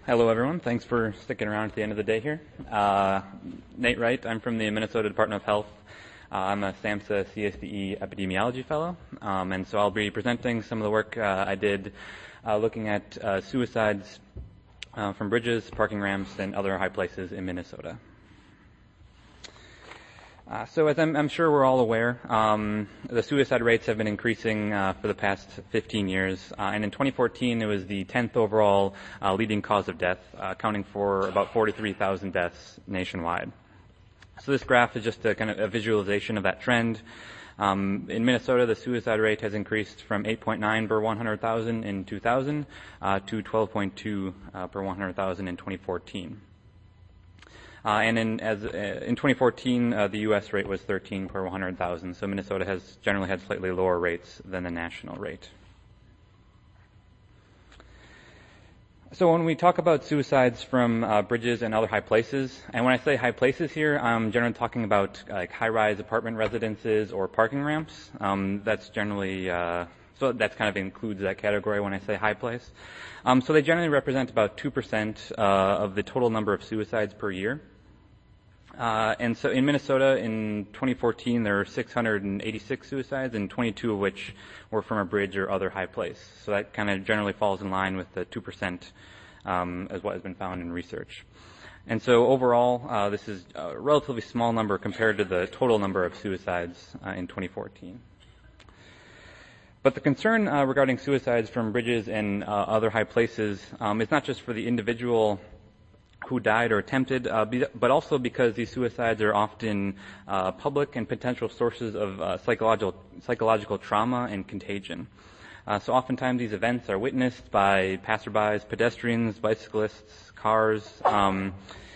Hello, everyone. Thanks for sticking around at the end of the day here. Nate Wright. I'm from the Minnesota Department of Health. I'm a SAMHSA CSBE Epidemiology Fellow, and so I'll be presenting some of the work I did looking at suicides from bridges, parking ramps, and other high places in Minnesota. So as I'm sure we're all aware, the suicide rates have been increasing for the past 15 years, and in 2014 it was the 10th overall leading cause of death, accounting for about 43,000 deaths nationwide. So this graph is just a kind of a visualization of that trend. In Minnesota, the suicide rate has increased from 8.9 per 100,000 in 2000 to 12.2 per 100,000 in 2014. And in 2014, the U.S. rate was 13 per 100,000, so Minnesota has generally had slightly lower rates than the national rate. So when we talk about suicides from bridges and other high places, and when I say high places here, I'm generally talking about like high-rise apartment residences or parking ramps. That's generally so that kind of includes that category when I say high place. So they generally represent about 2% of the total number of suicides per year. And so in Minnesota in 2014, there were 686 suicides, and 22 of which were from a bridge or other high place. So that kind of generally falls in line with the 2% as what has been found in research. And so overall, this is a relatively small number compared to the total number of suicides in 2014. But the concern regarding suicides from bridges and other high places is not just for the individual who died or attempted, but also because these suicides are often public and potential sources of psychological trauma and contagion. So oftentimes these events are witnessed by passerbys, pedestrians, bicyclists, cars, on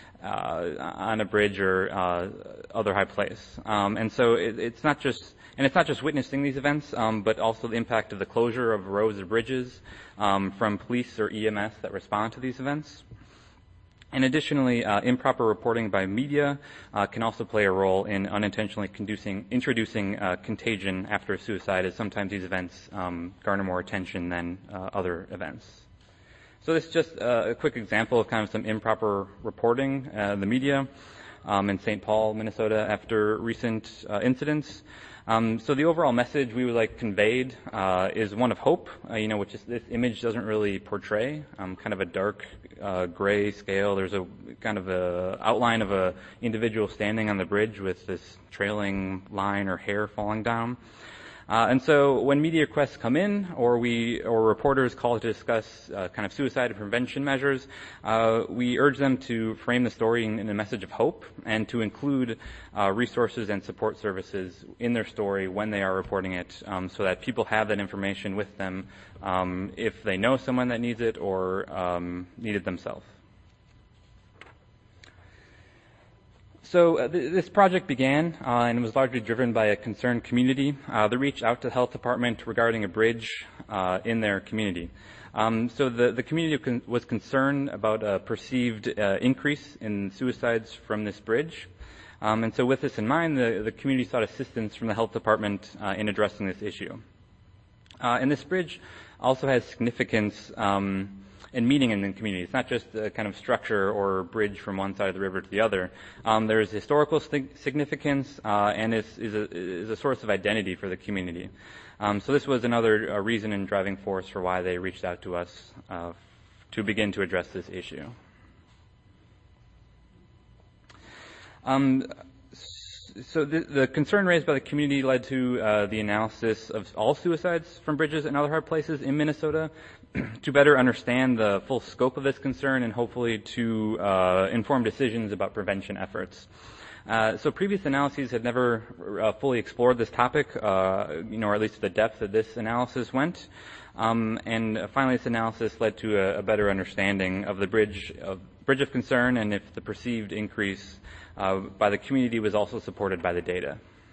a bridge or other high place. And so it's not just witnessing these events, but also the impact of the closure of roads or bridges from police or EMS that respond to these events. And additionally, improper reporting by media can also play a role in unintentionally introducing contagion after a suicide, as sometimes these events garner more attention than other events. So this is just a quick example of kind of some improper reporting in the media in St. Paul, Minnesota, after recent incidents. So the overall message we would like conveyed is one of hope, which this image doesn't really portray, kind of a dark gray scale. There's a kind of a outline of a individual standing on the bridge with this trailing line or hair falling down. And so when media requests come in, or reporters call to discuss kind of suicide prevention measures, we urge them to frame the story in a message of hope and to include resources and support services in their story when they are reporting it, so that people have that information with them if they know someone that needs it or need it themselves. So this project began and was largely driven by a concerned community that reached out to the health department regarding a bridge in their community. So the community was concerned about a perceived increase in suicides from this bridge. And so with this in mind, the community sought assistance from the health department in addressing this issue. And this bridge also has significance and meaning in the community. It's not just a kind of structure or bridge from one side of the river to the other. There's historical significance and is a source of identity for the community. So this was another reason and driving force for why they reached out to us to begin to address this issue. So the concern raised by the community led to the analysis of all suicides from bridges and other hard places in Minnesota to better understand the full scope of this concern and hopefully to inform decisions about prevention efforts. So previous analyses had never fully explored this topic, or at least to the depth that this analysis went. And finally, this analysis led to a better understanding of the bridge of concern and if the perceived increase by the community was also supported by the data.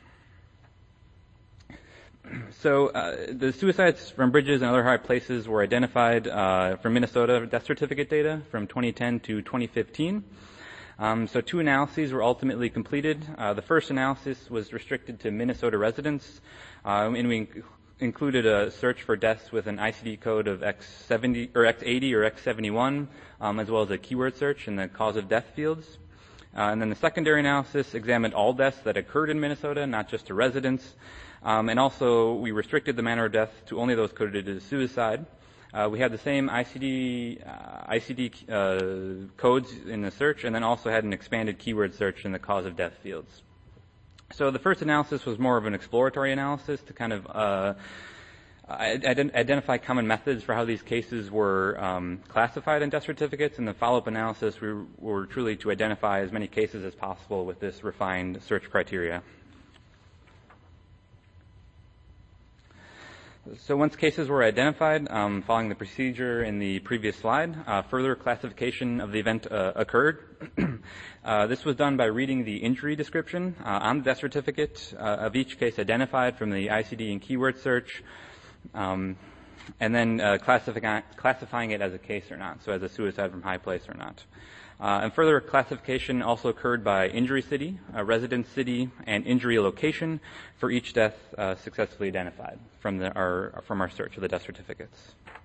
So the suicides from bridges and other high places were identified from Minnesota death certificate data from 2010 to 2015. So 2 analyses were ultimately completed. The first analysis was restricted to Minnesota residents, and we included a search for deaths with an ICD code of X70 or X80 or X71, as well as a keyword search in the cause of death fields. And then the secondary analysis examined all deaths that occurred in Minnesota, not just to residents. And also, we restricted the manner of death to only those coded as suicide. We had the same ICD codes in the search, and then also had an expanded keyword search in the cause of death fields. So the first analysis was more of an exploratory analysis to kind of identify common methods for how these cases were classified in death certificates, and the follow-up analysis were truly to identify as many cases as possible with this refined search criteria. So once cases were identified, following the procedure in the previous slide, further classification of the event occurred. This was done by reading the injury description on the death certificate of each case identified from the ICD and keyword search, and then classifying it as a case or not, so as a suicide from high place or not. And further classification also occurred by injury city, residence city, and injury location for each death successfully identified from our search of the death certificates.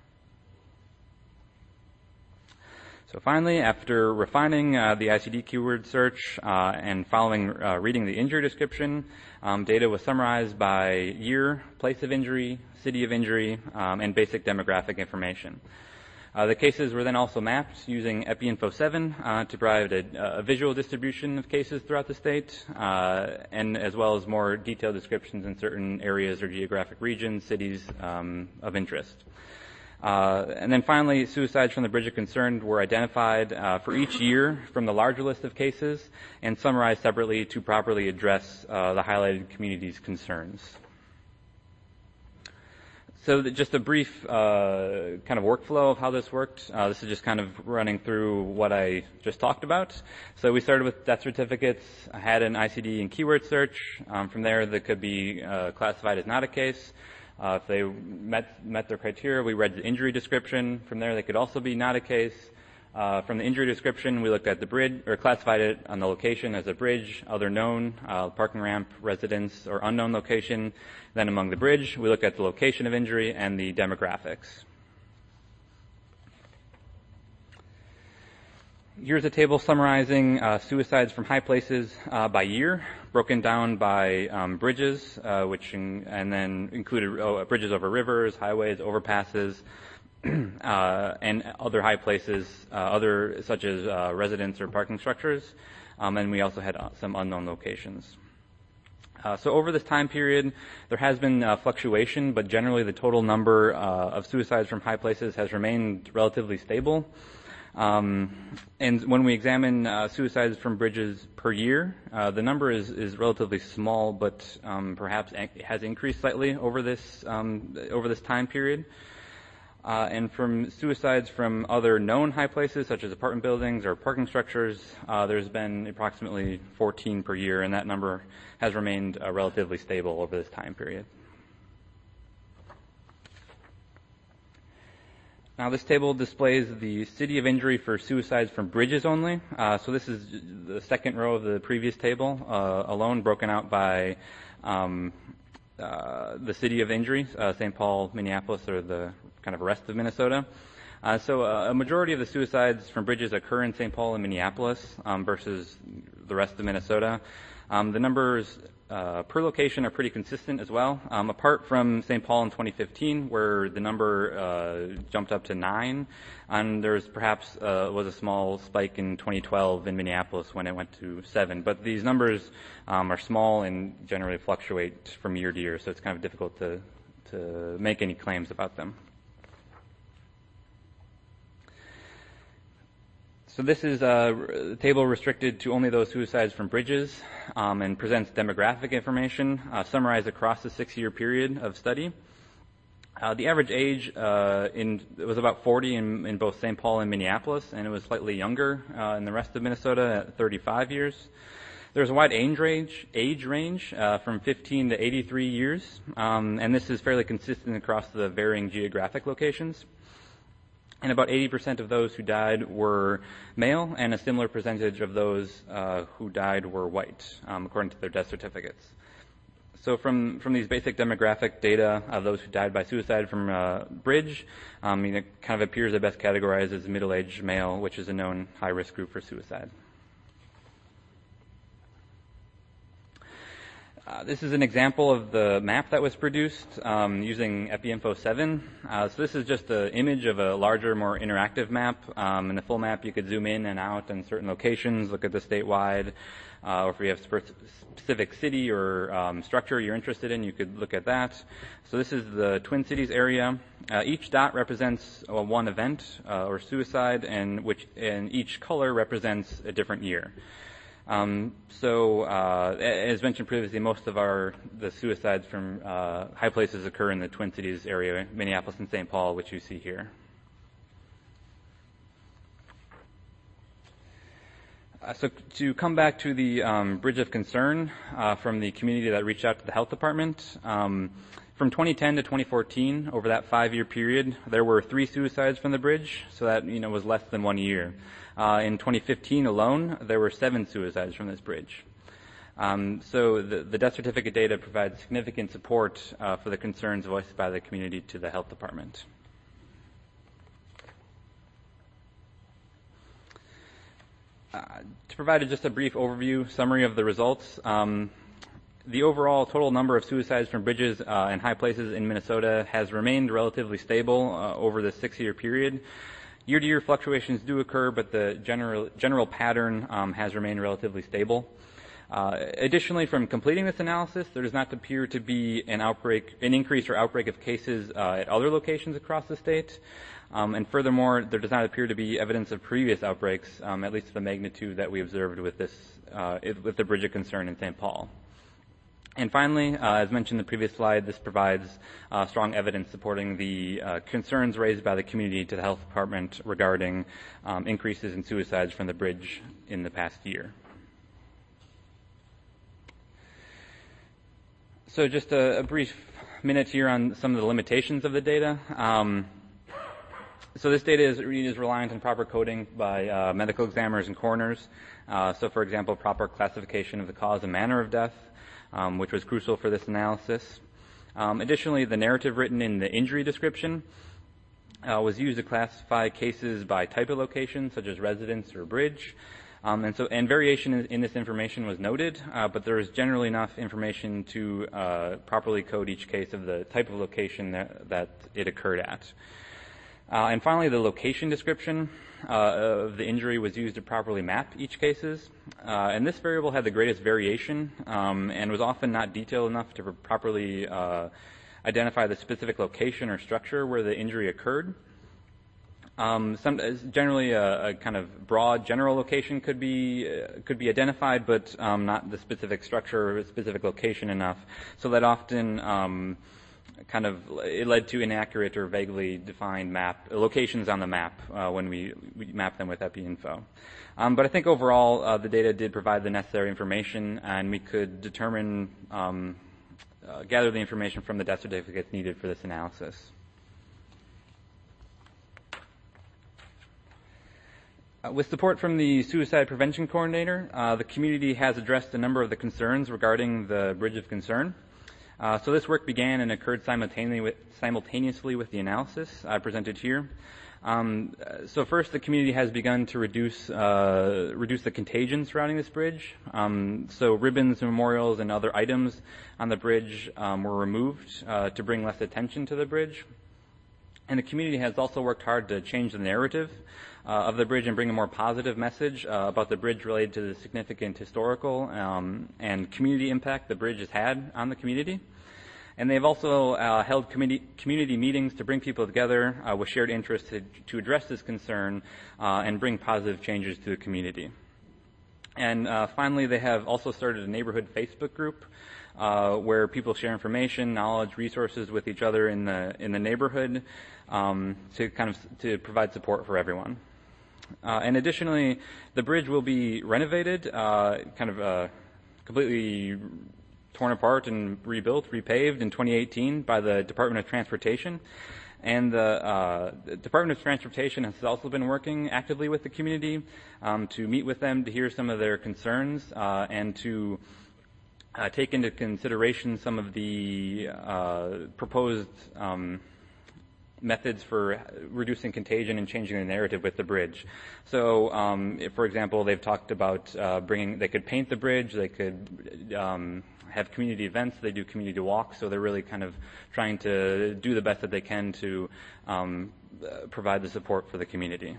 So finally, after refining the ICD keyword search and following reading the injury description, data was summarized by year, place of injury, city of injury, and basic demographic information. The cases were then also mapped using EpiInfo 7 to provide a visual distribution of cases throughout the state, and as well as more detailed descriptions in certain areas or geographic regions, cities of interest. And then finally, suicides from the bridge of concern were identified for each year from the larger list of cases and summarized separately to properly address the highlighted community's concerns. So just a brief kind of workflow of how this worked. This is just kind of running through what I just talked about. So we started with death certificates, had an ICD and keyword search. From there, that could be classified as not a case. If they met their criteria, we read the injury description. From there, they could also be not a case. From the injury description, we looked at the bridge, or classified it on the location as a bridge, other known, parking ramp, residence, or unknown location. Then among the bridge, we looked at the location of injury and the demographics. Here's a table summarizing suicides from high places by year, broken down by bridges, and then included bridges over rivers, highways, overpasses, and other high places, such as residence or parking structures, and we also had some unknown locations. So over this time period, there has been fluctuation, but generally the total number of suicides from high places has remained relatively stable. And when we examine suicides from bridges per year, the number is relatively small, but perhaps it has increased slightly over this time period. And from suicides from other known high places, such as apartment buildings or parking structures, there's been approximately 14 per year, and that number has remained relatively stable over this time period. Now, this table displays the city of injury for suicides from bridges only. So this is the second row of the previous table, alone broken out by the city of injury, St. Paul, Minneapolis, or the kind of rest of Minnesota. So a majority of the suicides from bridges occur in St. Paul and Minneapolis versus the rest of Minnesota. The numbers per location are pretty consistent as well, apart from St. Paul in 2015, where the number jumped up to 9, and there's perhaps was a small spike in 2012 in Minneapolis when it went to 7. But these numbers are small and generally fluctuate from year to year, so it's kind of difficult to make any claims about them. So this is a table restricted to only those suicides from bridges and presents demographic information summarized across the 6-year period of study. The average age was about 40 in both St. Paul and Minneapolis, and it was slightly younger in the rest of Minnesota at 35 years. There's a wide age range from 15 to 83 years, and this is fairly consistent across the varying geographic locations. And about 80% of those who died were male, and a similar percentage of those who died were white, according to their death certificates. So from these basic demographic data of those who died by suicide from Bridge, it kind of appears at best categorized as middle-aged male, which is a known high-risk group for suicide. This is an example of the map that was produced using EpiInfo 7. So this is just an image of a larger, more interactive map. In the full map, you could zoom in and out in certain locations, look at the statewide, or if you have specific city or structure you're interested in, you could look at that. So this is the Twin Cities area. Each dot represents one event or suicide, and each color represents a different year. As mentioned previously, most of the suicides from high places occur in the Twin Cities area, Minneapolis and St. Paul, which you see here. So to come back to the Bridge of Concern from the community that reached out to the health department, from 2010 to 2014, over that 5-year period, there were 3 suicides from the bridge, so that was less than 1 year. In 2015 alone, there were 7 suicides from this bridge. So the death certificate data provides significant support for the concerns voiced by the community to the health department. To provide just a brief overview, summary of the results, the overall total number of suicides from bridges and high places in Minnesota has remained relatively stable over the 6-year period. Year-to-year fluctuations do occur, but the general pattern has remained relatively stable. Additionally, from completing this analysis, there does not appear to be an increase or outbreak of cases at other locations across the state. And furthermore, there does not appear to be evidence of previous outbreaks, at least to the magnitude that we observed with the Bridge of Concern in St. Paul. And finally, as mentioned in the previous slide, this provides strong evidence supporting the concerns raised by the community to the health department regarding increases in suicides from the bridge in the past year. So just a brief minute here on some of the limitations of the data. So this data is reliant on proper coding by medical examiners and coroners. So for example, proper classification of the cause and manner of death, which was crucial for this analysis. Additionally, the narrative written in the injury description was used to classify cases by type of location, such as residence or bridge. And variation in this information was noted, but there is generally enough information to properly code each case of the type of location that it occurred at. And finally, the location description of the injury was used to properly map each cases. And this variable had the greatest variation and was often not detailed enough to properly identify the specific location or structure where the injury occurred. Generally, a kind of broad general location could be identified, but not the specific structure or specific location enough. So that often it led to inaccurate or vaguely defined locations on the map when we map them with EpiInfo. But I think overall the data did provide the necessary information, and we could determine, gather the information from the death certificates needed for this analysis. With support from the Suicide Prevention Coordinator, the community has addressed a number of the concerns regarding the Bridge of Concern. So this work began and occurred simultaneously with the analysis I presented here. So first, the community has begun to reduce the contagion surrounding this bridge. So ribbons, memorials, and other items on the bridge were removed to bring less attention to the bridge. And the community has also worked hard to change the narrative of the bridge and bring a more positive message about the bridge related to the significant historical and community impact the bridge has had on the community. And they've also held community meetings to bring people together with shared interests to address this concern and bring positive changes to the community. And finally, they have also started a neighborhood Facebook group where people share information, knowledge, resources with each other in the neighborhood to provide support for everyone. And additionally, the bridge will be renovated, completely torn apart and rebuilt, repaved in 2018 by the Department of Transportation. And the Department of Transportation has also been working actively with the community to meet with them, to hear some of their concerns, and to take into consideration some of the proposed methods for reducing contagion and changing the narrative with the bridge. So, if, for example, they've talked about they could paint the bridge, they could have community events, they do community walks, so they're really kind of trying to do the best that they can to provide the support for the community.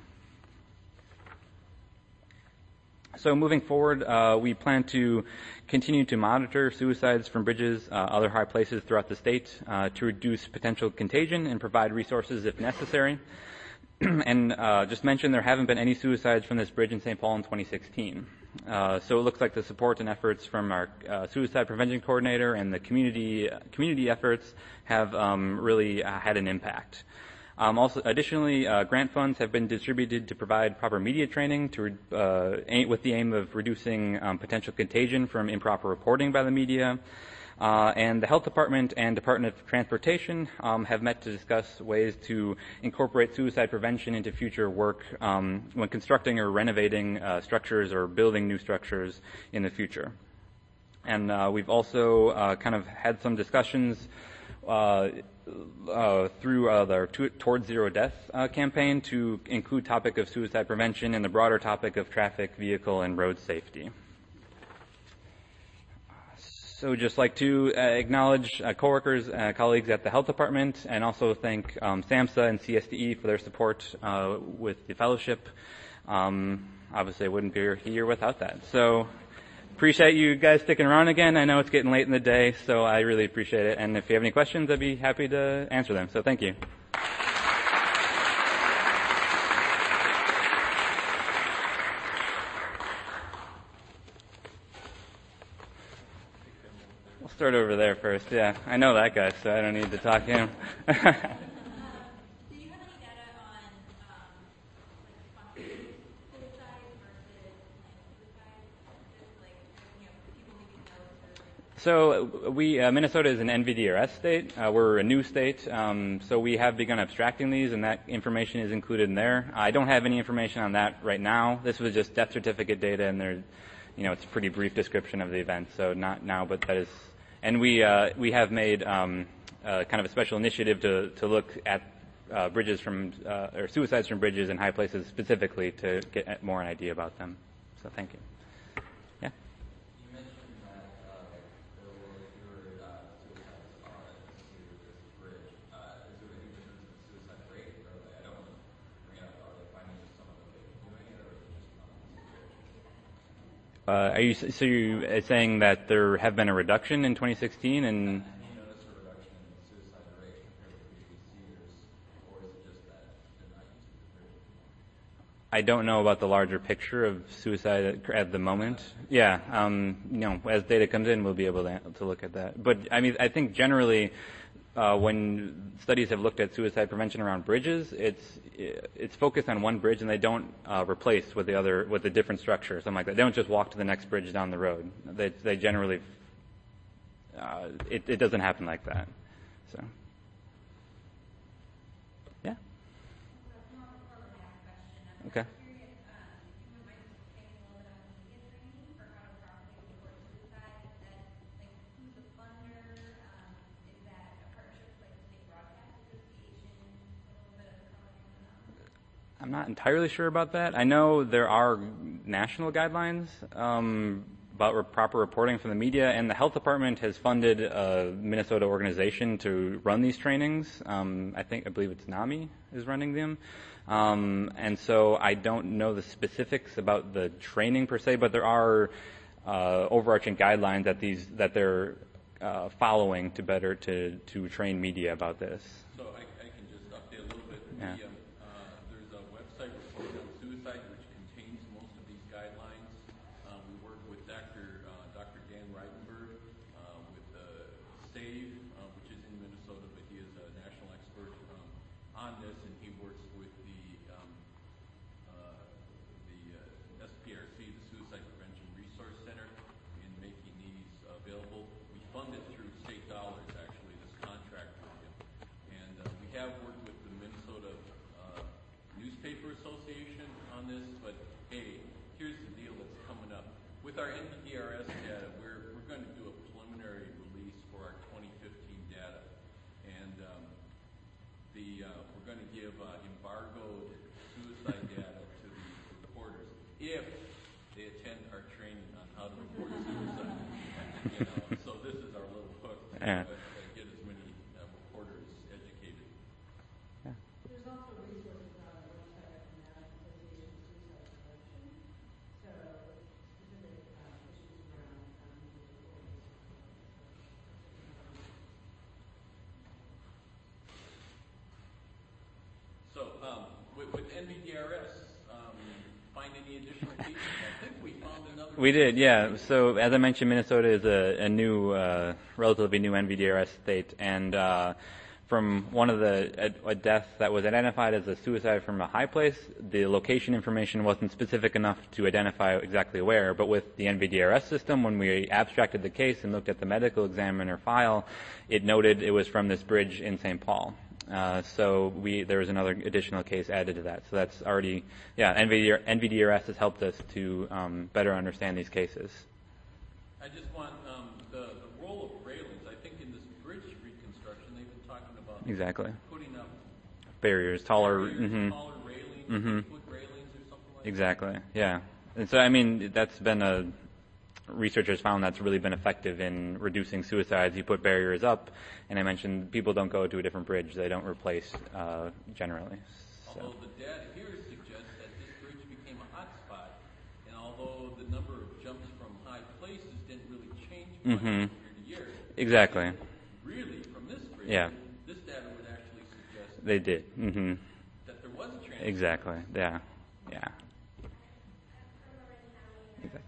So moving forward, we plan to continue to monitor suicides from bridges, other high places throughout the state to reduce potential contagion and provide resources if necessary. And just mention there haven't been any suicides from this bridge in St. Paul in 2016. So it looks like the support and efforts from our suicide prevention coordinator and the community efforts have really had an impact. Also, additionally, grant funds have been distributed to provide proper media training with the aim of reducing potential contagion from improper reporting by the media. And the Health Department and Department of Transportation have met to discuss ways to incorporate suicide prevention into future work when constructing or renovating structures or building new structures in the future. And we've also kind of had some discussions through their Towards Zero Death campaign to include topic of suicide prevention and the broader topic of traffic, vehicle, and road safety. So just like to acknowledge coworkers, colleagues at the Health Department, and also thank SAMHSA and CSDE for their support with the fellowship. Obviously, I wouldn't be here without that. So appreciate you guys sticking around again. I know it's getting late in the day, so I really appreciate it. And if you have any questions, I'd be happy to answer them. So thank you. We'll start over there first. Yeah, I know that guy, so I don't need to talk to him. So Minnesota is an NVDRS state. We're a new state, so we have begun abstracting these, and that information is included in there. I don't have any information on that right now. This was just death certificate data, and it's a pretty brief description of the event, so not now, but that is. And we have made kind of a special initiative to look at bridges or suicides from bridges in high places specifically to get more an idea about them. So thank you. Are you saying that there have been a reduction in 2016 and? Have you noticed a reduction in suicide rate compared to previous years, or is it just that they're not using the bridge? I don't know about the larger picture of suicide at the moment. Yeah, as data comes in, we'll be able to look at that. But I mean, I think generally, when studies have looked at suicide prevention around bridges, it's focused on one bridge, and they don't replace with a different structure or something like that. They don't just walk to the next bridge down the road. They generally it doesn't happen like that. So yeah. Okay. I'm not entirely sure about that. I know there are national guidelines about proper reporting from the media, and the Health Department has funded a Minnesota organization to run these trainings. I believe it's NAMI is running them. And so I don't know the specifics about the training per se, but there are overarching guidelines that they're following to train media about this. So I can just update a little bit. Yeah. There's a website reporting on suicide which contains most of these guidelines. We work with Dr. Dan Reitenberg with SAVE, which is in Minnesota, but he is a national expert on this, and he works with the SPRC, the Suicide Prevention Resource Center, in making these available. We fund it through state dollars, actually, this contract program. And we have worked with the Minnesota Newspaper Association on this, but hey, here's the deal that's coming up. With our NVDRS data, we're going to do a if they attend our training on how to report suicide. So this is our little hook to Yeah. Get as many reporters educated. Yeah. There's also resources on the website of the National Association of Suicide Prevention. So specific issues around So with NVDRS, find any additional cases? I think we found another. We did, yeah. So as I mentioned, Minnesota is a new, relatively new NVDRS state, and from one of a death that was identified as a suicide from a high place, the location information wasn't specific enough to identify exactly where. But with the NVDRS system, when we abstracted the case and looked at the medical examiner file, it noted it was from this bridge in St. Paul. So there was another additional case added to that. So that's already, NVDRS has helped us to better understand these cases. I just want the role of railings. I think in this bridge reconstruction, they've been talking about Exactly. putting up Barriers, taller. taller railings, foot railings or something like Exactly. Yeah. And so, I mean, that's been researchers found that's really been effective in reducing suicides. You put barriers up, and I mentioned people don't go to a different bridge. They don't replace generally. that. Although the data here suggests that this bridge became a hot spot, and although the number of jumps from high places didn't really change much year to year. Exactly. Really, from this bridge, this data would actually suggest They did. that there was a trend. Exactly. Yeah. Yeah. Exactly.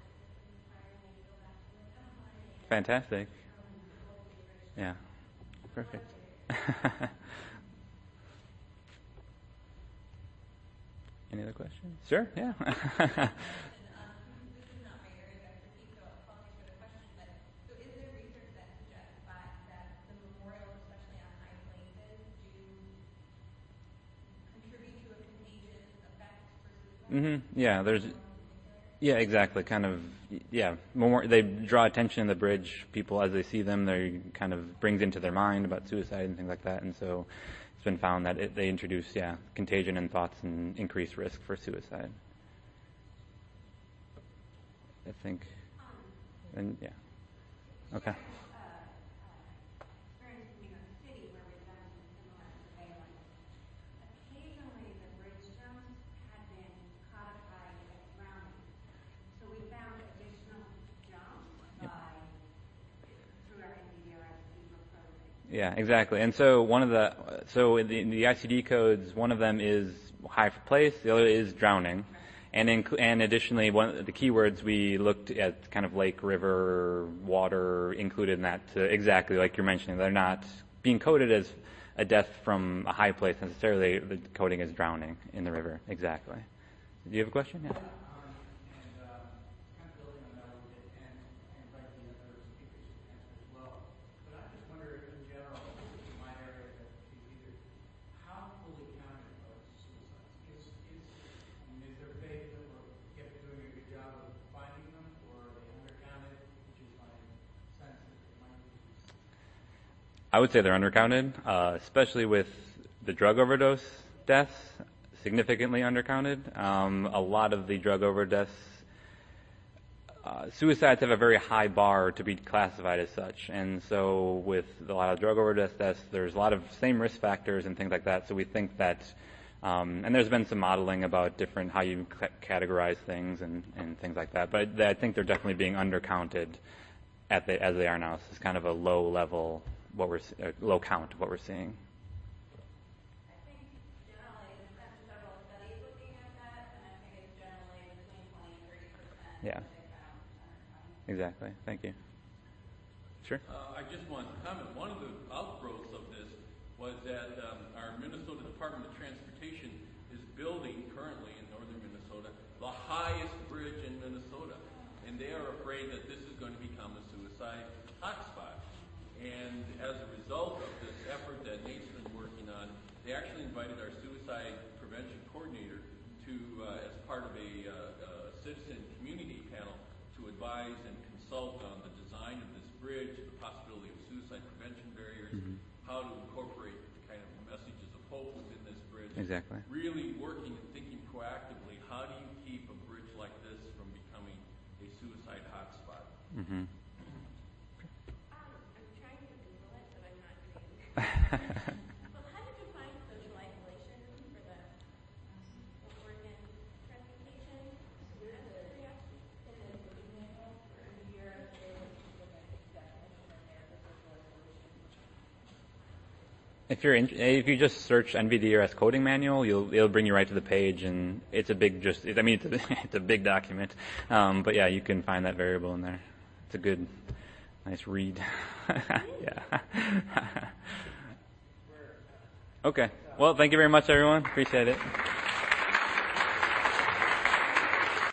Fantastic. Yeah. Perfect. Any other questions? Sure. Yeah. Yeah, yeah, exactly. Kind of, yeah. They draw attention to the bridge. People, as they see them, they kind of brings into their mind about suicide and things like that. And so it's been found that they introduce, contagion and thoughts and increased risk for suicide. I think, and yeah. Okay. Yeah, exactly. And so in the ICD codes, one of them is high for place, the other is drowning. And additionally, one of the keywords we looked at kind of lake, river, water included in that exactly like you're mentioning. They're not being coded as a death from a high place necessarily. The coding is drowning in the river. Exactly. Do you have a question? Yeah. I would say they're undercounted, especially with the drug overdose deaths, significantly undercounted. A lot of the drug overdose suicides have a very high bar to be classified as such, and so with a lot of drug overdose deaths, there's a lot of same risk factors and things like that. So we think that, and there's been some modeling about different how you categorize things and things like that. But I think they're definitely being undercounted as they are now. So it's kind of a low level. Low count of what we're seeing. I think generally there's been several studies looking at that, and I think it's generally between 20 and 30%. Yeah. Exactly. Thank you. Sure. I just want to comment. One of the outgrowths of this was that our Minnesota Department of Transportation is building currently in northern Minnesota the highest bridge in Minnesota, and they are afraid that this is going to become a suicide hotspot. And as a result of this effort that Nate's been working on, they actually invited our suicide prevention coordinator to, as part of a citizen community panel, to advise and consult on the design of this bridge, the possibility of suicide prevention barriers, how to incorporate the kind of messages of hope within this bridge. Exactly. Really working and thinking proactively, how do you keep a bridge Mm-hmm. I'm trying to Google it, but I'm not doing it. Well, how did you find social isolation for the organ transplantation? Out of curiosity. In the coding manual for NVDRS, there was a specific definition in there for social isolation. If you just search NVDRS coding manual, it'll bring you right to the page, and it's a big it's a big document. But yeah, you can find that variable in there. It's a good, nice read. Yeah. Okay. Well, thank you very much, everyone. Appreciate it.